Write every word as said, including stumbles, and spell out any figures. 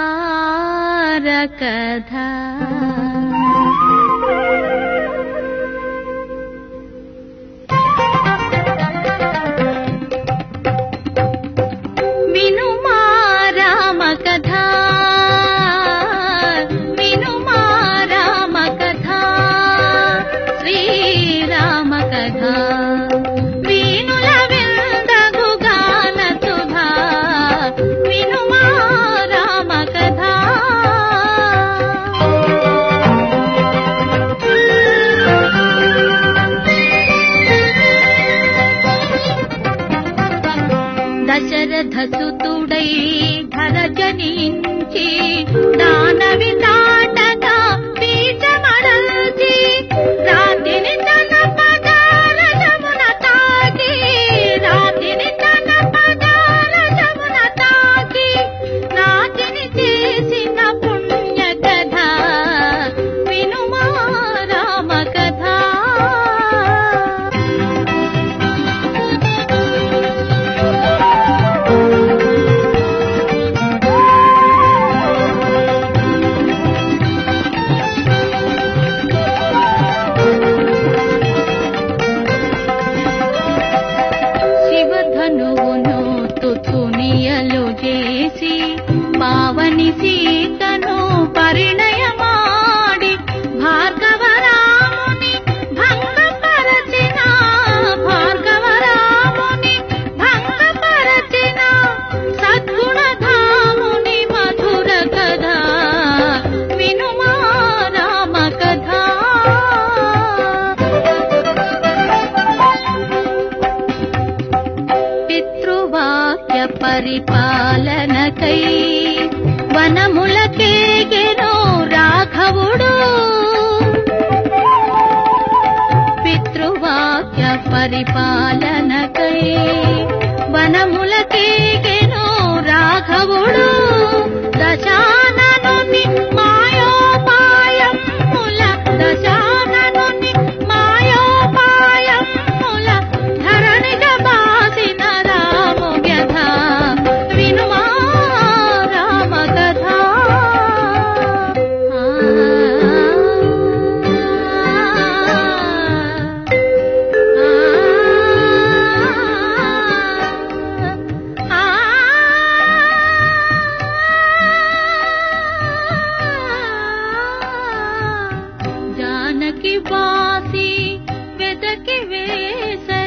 కథ. వినుమా రామ కథ, వినుమా రామ కథ, శ్రీరామ కథ. వీణుల విందగు గాన శుభా, వినుమా రామ కథ. దశరథ సుతుడై ధర జనించి దానవి దాటగా బీజమడల్చి రాతిని తన పదాల జమున తాకి, రాతిని తన పదాల జమున తాకి నాతిని చేసిన పుణ్య కథ. వినుమా రామ కథ. శివధనువును తుతునియలు చేసి పావని సీతను పరిణయమాడి భార్గవరాముని భంగపరచిన, భార్గవరాముని భంగపరచిన సద్గుణధాముని మధుర కథ. వినుమా రామ కథ. పితృవాక్య పరిపాలనకై వనములకేగెను రాఘవుడు, పితృవాక్య పరిపాలనకై వనములకేగెను రాఘవుడు. దశాననుని మాయోపాయముల, దశాననుని మాయోపాయముల ధరణిగ బాసిన రాము వ్యధ. వినుమా రామ కథ. ఆ, ఆ, ఆ, జానకి వాసి వెదకి వేస